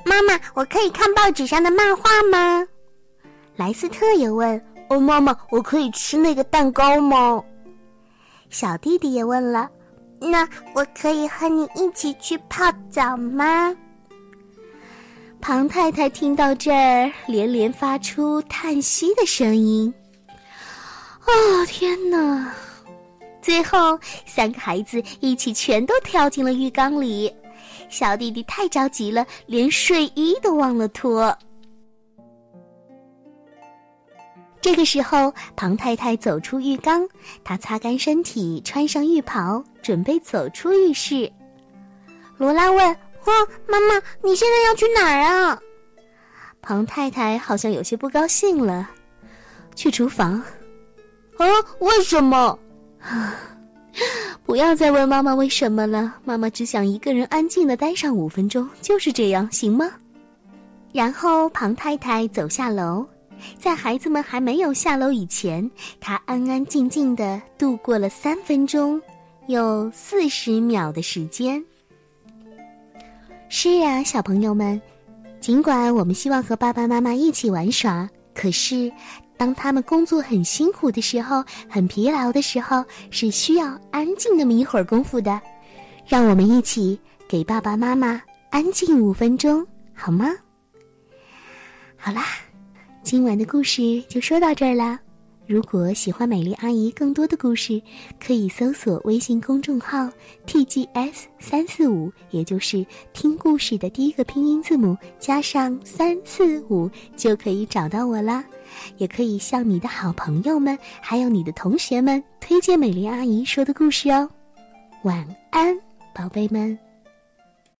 妈妈，我可以看报纸上的漫画吗？ 莱斯特也问。 哦，妈妈，我可以吃那个蛋糕吗？ 小弟弟也问了。 那我可以和你一起去泡澡吗？ 庞太太听到这儿，连连发出叹息的声音。哦，天哪！最后3个孩子一起全都跳进了浴缸里。小弟弟太着急了，连睡衣都忘了脱。这个时候，庞太太走出浴缸，她擦干身体，穿上浴袍，准备走出浴室。 罗拉问：妈妈，你现在要去哪儿啊？ 庞太太好像有些不高兴了。去厨房。 为什么？ 不要再问妈妈为什么了，妈妈只想一个人安静地待上5分钟，就是这样，行吗？然后庞太太走下楼，在孩子们还没有下楼以前，她安安静静地度过了3分钟又40秒的时间。是啊，小朋友们，尽管我们希望和爸爸妈妈一起玩耍，可是当他们工作很辛苦的时候，很疲劳的时候，是需要安静那么一会儿功夫的。让我们一起给爸爸妈妈安静5分钟，好吗？好啦，今晚的故事就说到这儿啦。如果喜欢美丽阿姨更多的故事，可以搜索微信公众号 TGS345，也就是听故事的第一个拼音字母加上345，就可以找到我啦。也可以向你的好朋友们还有你的同学们推荐美丽阿姨说的故事哦。晚安，宝贝们。